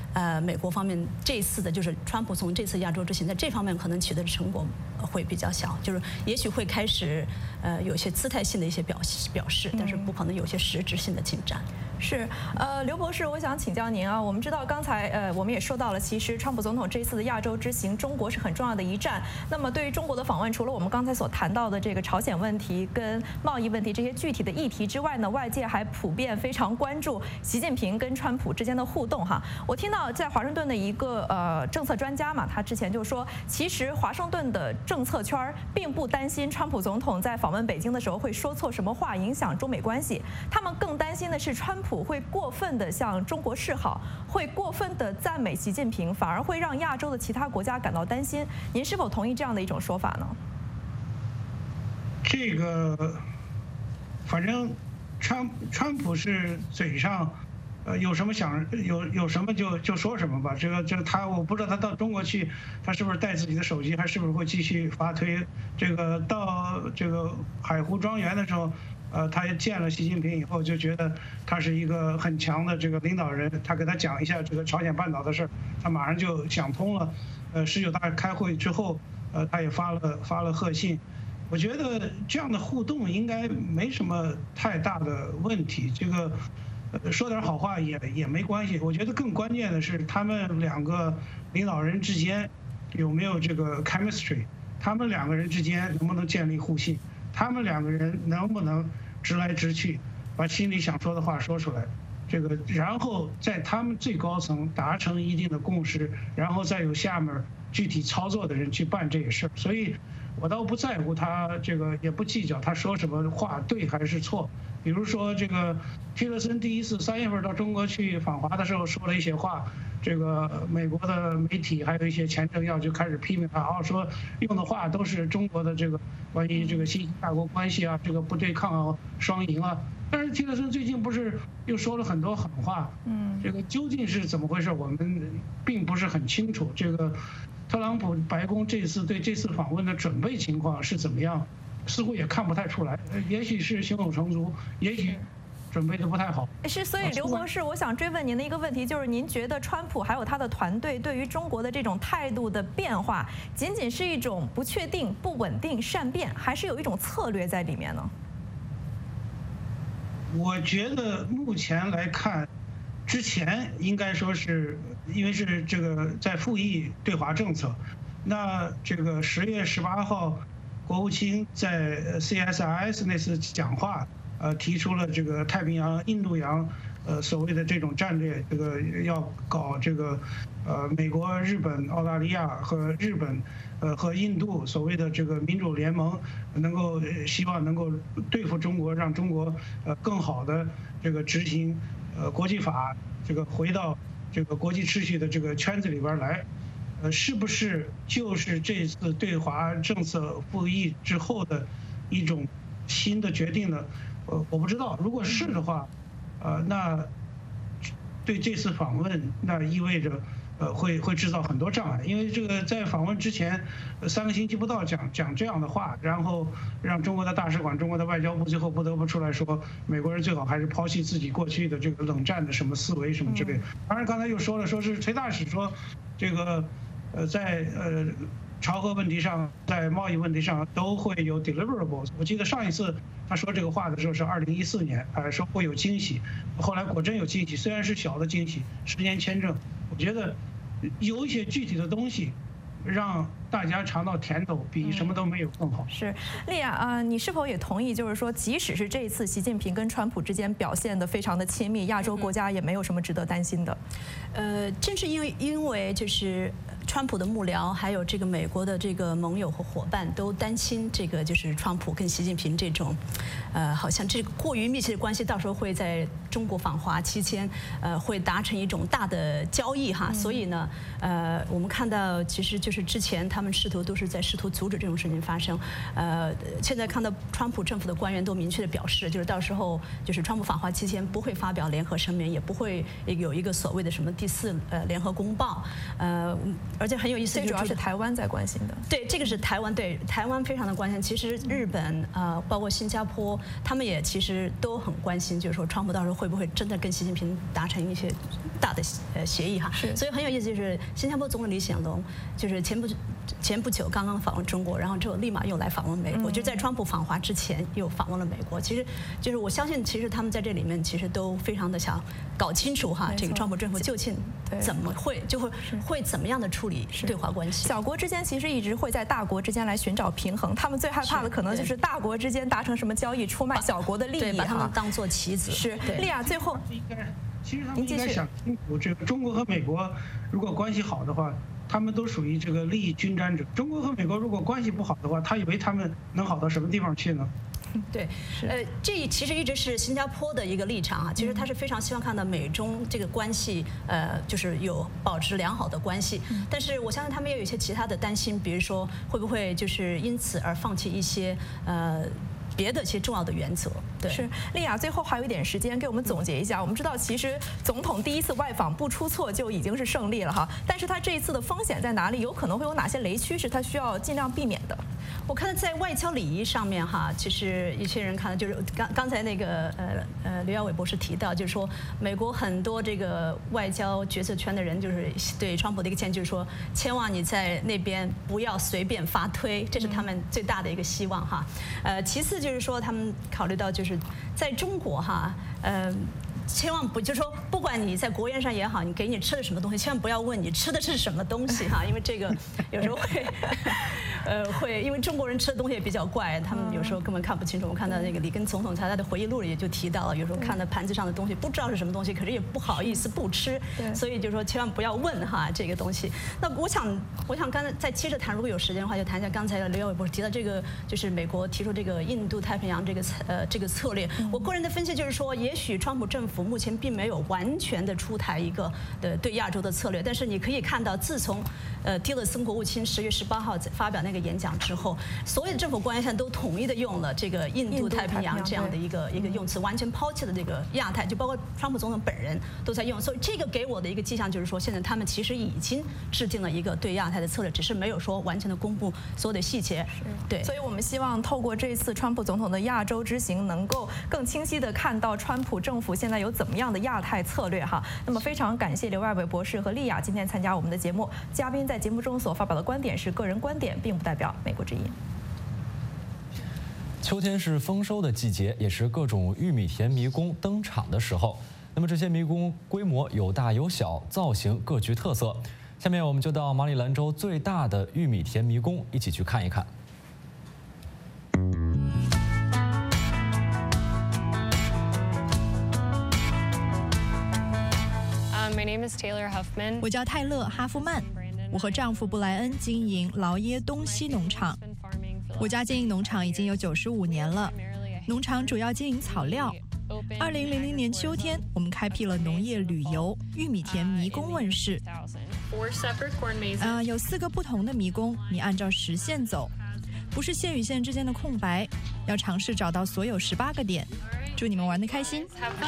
美国方面这次的就是川普从这次亚洲之行，在这方面可能取得的成果会比较小，就是也许会开始有一些姿态性的一些表示，但是不可能有一些实质性的进展。 是，刘博士，我想请教您啊。我们知道刚才我们也说到了，其实川普总统这次的亚洲之行，中国是很重要的一站。那么对于中国的访问，除了我们刚才所谈到的这个朝鲜问题跟贸易问题这些具体的议题之外呢，外界还普遍非常关注习近平跟川普之间的互动哈。我听到在华盛顿的一个政策专家嘛，他之前就说，其实华盛顿的政策圈并不担心川普总统在访问北京的时候会说错什么话，影响中美关系。他们更担心的是川普会过分的向中国示好，会过分的赞美习近平，反而会让亚洲的其他国家感到担心。您是否同意这样的一种说法呢？ 这个，反正川普是嘴上，有什么有什么就说什么吧。这个他，我不知道他到中国去，他是不是带自己的手机，还是不是会继续发推。这个到这个海湖庄园的时候。他也见了习近平以后，就觉得他是一个很强的这个领导人。他给他讲一下这个朝鲜半岛的事儿，他马上就想通了。19大开会之后，他也发了贺信。我觉得这样的互动应该没什么太大的问题。这个说点好话也没关系。我觉得更关键的是他们两个领导人之间有没有这个 chemistry， 他们两个人之间能不能建立互信。他们两个人能不能直来直去，把心里想说的话说出来？这个，然后在他们最高层达成一定的共识，然后再有下面具体操作的人去办这个事儿。所以，我倒不在乎他这个，也不计较他说什么话对还是错。比如说，这个提勒森第一次3月份到中国去访华的时候说了一些话，这个美国的媒体还有一些前政要就开始批评他，说用的话都是中国的这个关于这个新兴大国关系啊，这个不对抗啊，双赢啊。但是提勒森最近不是又说了很多狠话，这个究竟是怎么回事，我们并不是很清楚。这个特朗普白宫这次对这次访问的准备情况是怎么样？似乎也看不太出来，也许是胸有成竹，也许准备的不太好。 是，所以刘博士，我想追问您的一个问题就是，您觉得川普还有他的团队对于中国的这种态度的变化，仅仅是一种不确定、不稳定、善变，还是有一种策略在里面呢？ 我觉得目前来看，之前应该说是因为是这个在复议对华政策，那这个10月18号。国务卿在 CSIS 那次讲话，提出了这个太平洋、印度洋，所谓的这种战略，这个要搞这个，美国、日本、澳大利亚和日本，和印度所谓的这个民主联盟，希望能够对付中国，让中国更好的这个执行国际法，这个回到这个国际秩序的这个圈子里边来。是不是就是这次对华政策复议之后的一种新的决定呢？我不知道。如果是的话，那对这次访问，那意味着会制造很多障碍，因为这个在访问之前3个星期不到讲这样的话，然后让中国的大使馆、中国的外交部最后不得不出来说，美国人最好还是抛弃自己过去的这个冷战的什么思维什么之类的。当然，刚才又说了，说是崔大使说这个。在朝核问题上，在贸易问题上都会有 deliverables。我记得上一次他说这个话的时候是2014年，说会有惊喜，后来果真有惊喜，虽然是小的惊喜，10年签证。我觉得有一些具体的东西，让大家尝到甜头，比什么都没有更好。 是，丽亚你是否也同意，就是说，即使是这一次习近平跟川普之间表现得非常的亲密，亚洲国家也没有什么值得担心的？ 正是因为就是川普的幕僚，还有这个美国的这个盟友和伙伴都担心这个就是川普跟习近平这种，好像这个过于密切的关系，到时候会在中国访华期间，会达成一种大的交易哈。所以呢，我们看到其实就是之前他们都是在试图阻止这种事情发生。现在看到川普政府的官员都明确的表示，就是到时候就是川普访华期间不会发表联合声明，也不会有一个所谓的什么第4联合公报。 而且很有意思， 最主要是台湾在关心的。 对，这个是台湾，对台湾非常的关心。其实日本包括新加坡，他们也其实都很关心，就是说川普到时候会不会真的跟习近平达成一些大的协议哈。所以很有意思，就是新加坡总理李显龙，就是前不久刚刚访问中国，然后之后立马又来访问美国，就在川普访华之前又访问了美国。其实就是我相信，其实他们在这里面其实都非常的想搞清楚哈，这个川普政府究竟怎么会怎么样的处理对华关系。 小国之间其实一直会在大国之间来寻找平衡，他们最害怕的可能就是大国之间达成什么交易，出卖小国的利益， 对，把他们当做棋子。 是，莉亚最后， 其实他们应该想清楚，这个中国和美国如果关系好的话，他们都属于这个利益均沾者。中国和美国如果关系不好的话，他以为他们能好到什么地方去呢？ 对，这其实一直是新加坡的一个立场啊。其实他是非常希望看到美中这个关系，就是有保持良好的关系。但是我相信他们也有一些其他的担心，比如说会不会就是因此而放弃一些别的一些重要的原则。对， 是。莉亚，最后还有一点时间，给我们总结一下。我们知道，其实总统第一次外访不出错就已经是胜利了哈，但是他这一次的风险在哪里？有可能会有哪些雷区是他需要尽量避免的？ 我看在外交礼仪上面哈，其实一些人看到就是刚才那个刘耀伟博士提到，就是说美国很多这个外交决策圈的人就是对川普的一个建议，就是说千万你在那边不要随便发推，这是他们最大的一个希望哈。其次就是说他们考虑到就是在中国哈，千万不就是说，不管你在国宴上也好，你给你吃的什么东西，千万不要问你吃的是什么东西哈，因为这个有时候会因为中国人吃的东西也比较怪，他们有时候根本看不清楚。我看到那个里根总统他的回忆录里也就提到了，有时候看到盘子上的东西不知道是什么东西，可是也不好意思不吃，所以就是说千万不要问哈这个东西。那我想刚才再接着谈，如果有时间的话，就谈一下刚才刘耀伟博士提到这个，就是美国提出这个印度太平洋这个策略。我个人的分析就是说，也许川普政府目前并没有完全的出台一个对亚洲的策略，但是你可以看到，自从蒂勒森国务卿10月18号发表那个演讲之后，所有的政府官员现在都统一的用了这个印度太平洋这样的一个用词，完全抛弃了这个亚太，就包括川普总统本人都在用。所以这个给我的一个迹象就是说，现在他们其实已经制定了一个对亚太的策略，只是没有说完全的公布所有的细节。对， 所以我们希望透过这次川普总统的亚洲之行，能够更清晰的看到川普政府现在有怎么样的亚太策略哈。那么非常感谢刘耀伟博士和莉亚今天参加我们的节目。嘉宾在节目中所发表的观点是个人观点，并不代表美国之音。 秋天是丰收的季节，也是各种玉米田迷宫登场的时候。那么这些迷宫规模有大有小，造型各具特色。下面我们就到马里兰州最大的玉米田迷宫一起去看一看。 我叫泰勒·哈夫曼，我和丈夫布莱恩经营劳耶东西农场。我家经营农场已经有95年了，农场主要经营草料。2000年秋天，我们开辟了农业旅游，玉米田迷宫问世。有4个不同的迷宫，你按照实线走，不是线与线之间的空白，要尝试找到所有18个点。祝你们玩得开心。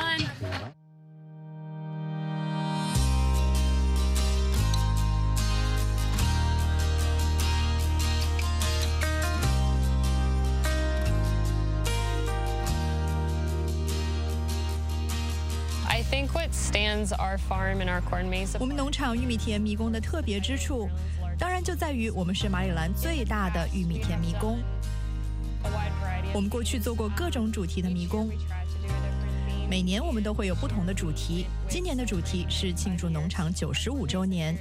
我们农场玉米田迷宫的特别之处，当然就在于我们是马里兰最大的玉米田迷宫。我们过去做过各种主题的迷宫，每年我们都会有不同的主题。今年的主题是庆祝农场95周年。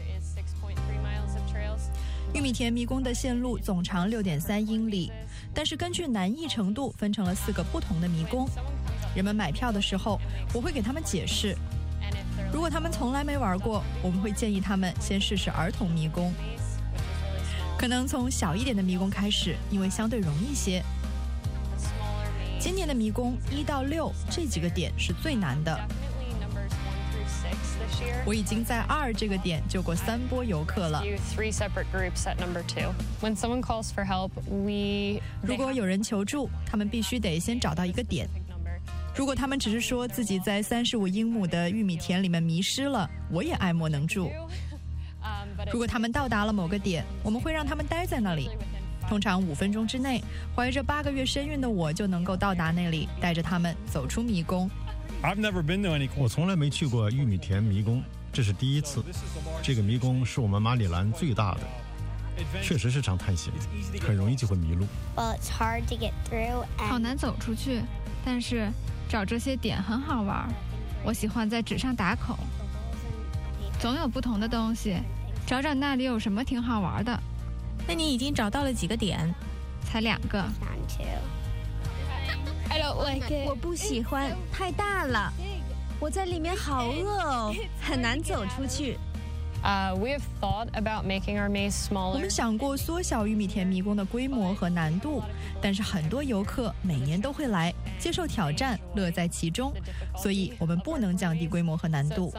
玉米田迷宫的线路总长6.3英里，但是根据难易程度分成了4个不同的迷宫。人们买票的时候，我会给他们解释。如果他们从来没玩过，我们会建议他们先试试儿童迷宫，可能从小一点的迷宫开始，因为相对容易些。今年的迷宫1到6这几个点是最难的。我已经在2这个点救过3波游客了。如果有人求助，他们必须得先找到一个点。如果他们只是说自己在35英亩的玉米田里面迷失了，我也爱莫能助。 如果他们到达了某个点，我们会让他们待在那里。通常5分钟之内，怀着8个月身孕的我就能够到达那里，带着他们走出迷宫。 我从来没去过玉米田迷宫，这是第一次。这个迷宫是我们马里兰最大的，确实是场探险，很容易就会迷路。 好难走出去，但是找这些点很好玩。我喜欢在纸上打口，总有不同的东西，找找那里有什么挺好玩的。 那你已经找到了几个点？ 才2个。 我不喜欢，太大了，我在里面好饿哦，很难走出去。 我们想过缩小玉米田迷宫的规模和难度，但是很多游客每年都会来，接受挑战，乐在其中，所以我们不能降低规模和难度。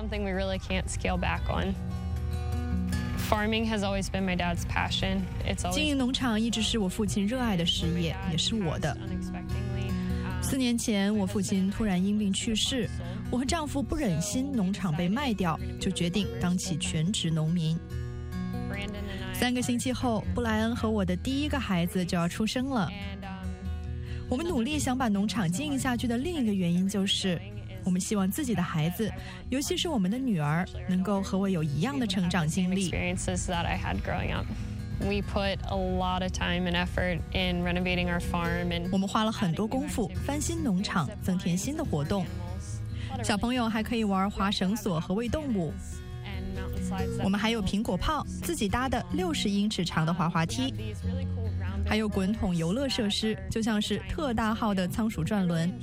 经营农场一直是我父亲热爱的事业，也是我的。4年前，我父亲突然因病去世，我和丈夫不忍心农场被卖掉，就决定当起全职农民。3个星期后，布莱恩和我的第1个孩子就要出生了。我们努力想把农场经营下去的另一个原因就是，我们希望自己的孩子，尤其是我们的女儿，能够和我有一样的成长经历。我们花了很多功夫翻新农场，增添新的活动。小朋友还可以玩滑绳索和喂动物。我们还有苹果炮，自己搭的60英尺长的滑滑梯，还有滚筒游乐设施，就像是特大号的仓鼠转轮。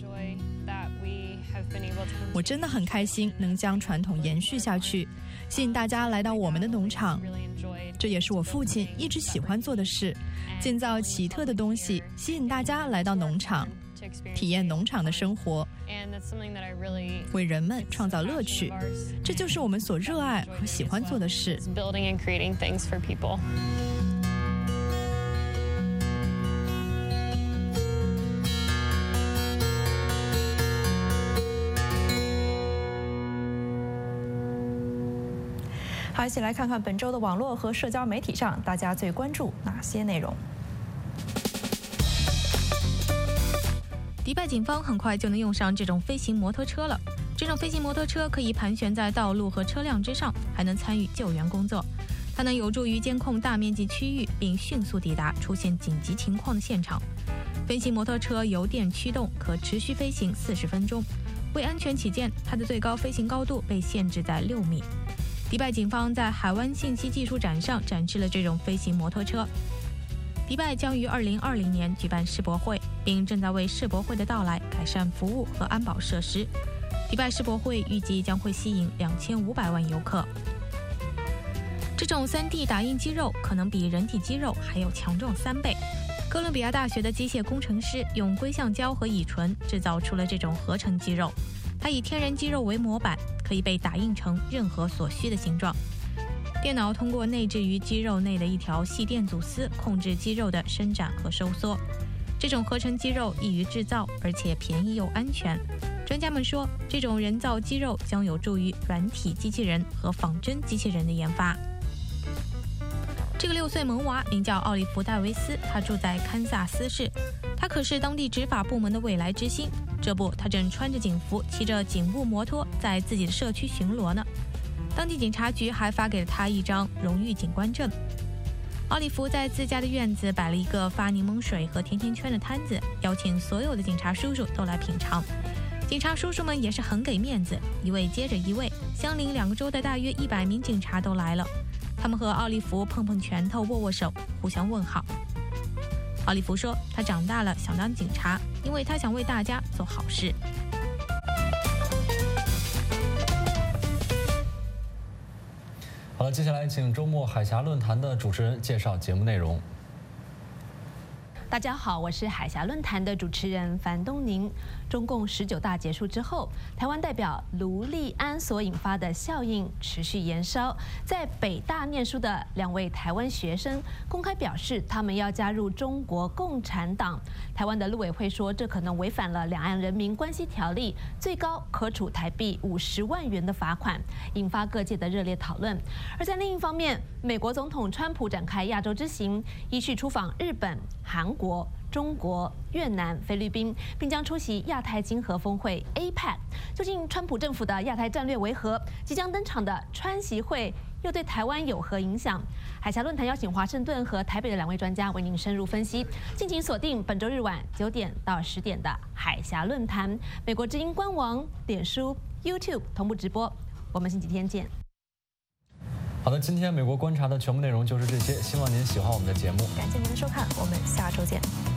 我真的很开心能将传统延续下去，吸引大家来到我们的农场。这也是我父亲一直喜欢做的事，建造奇特的东西，吸引大家来到农场，体验农场的生活，为人们创造乐趣。这就是我们所热爱和喜欢做的事。好，一起来看看本周的网络和社交媒体上大家最关注哪些内容。 迪拜警方很快就能用上这种飞行摩托车了。这种飞行摩托车可以盘旋在道路和车辆之上，还能参与救援工作。它能有助于监控大面积区域，并迅速抵达出现紧急情况的现场。飞行摩托车由电驱动，可持续飞行40分钟。为安全起见，它的最高飞行高度被限制在6米。迪拜警方在海湾信息技术展上展示了这种飞行摩托车。迪拜将于2020年举办世博会，并正在为世博会的到来改善服务和安保设施。迪拜世博会预计将会吸引2500万游客。这种3D 打印肌肉可能比人体肌肉还有强壮3倍。哥伦比亚大学的机械工程师用硅橡胶和乙醇制造出了这种合成肌肉，它以天然肌肉为模板，可以被打印成任何所需的形状。电脑通过内置于肌肉内的一条细电阻丝控制肌肉的伸展和收缩。这种合成肌肉易于制造，而且便宜又安全。专家们说，这种人造肌肉将有助于软体机器人和仿真机器人的研发。这个6岁萌娃名叫奥利弗·戴维斯，他住在堪萨斯市。他可是当地执法部门的未来之星。这不，他正穿着警服，骑着警务摩托，在自己的社区巡逻呢。当地警察局还发给了他一张荣誉警官证。奥利弗在自家的院子摆了一个发柠檬水和甜甜圈的摊子，邀请所有的警察叔叔都来品尝。警察叔叔们也是很给面子，一位接着一位，相邻2个州的大约100名警察都来了。他们和奥利弗碰碰拳头，握握手，互相问好。奥利弗说，他长大了想当警察，因为他想为大家做好事。 好了，接下来请周末海峡论坛的主持人介绍节目内容。 大家好，我是海峡论坛的主持人樊东宁。中共19大结束之后，台湾代表卢立安所引发的效应持续延烧。在北大念书的2位台湾学生公开表示，他们要加入中国共产党。台湾的陆委会说，这可能违反了《两岸人民关系条例》，最高可处台币50万元的罚款，引发各界的热烈讨论。而在另一方面，美国总统川普展开亚洲之行，依序出访日本、韩国、中国、越南、菲律宾，并将出席亚太经合峰会 APEC。究竟川普政府的亚太战略为何？即将登场的川习会又对台湾有何影响？海峡论坛邀请华盛顿和台北的2位专家为您深入分析。敬请锁定本周日晚9点到10点的海峡论坛，美国之音官网、脸书、YouTube 同步直播。我们星期天见。 好的，今天美国观察的全部内容就是这些，希望您喜欢我们的节目。 感谢您的收看，我们下周见。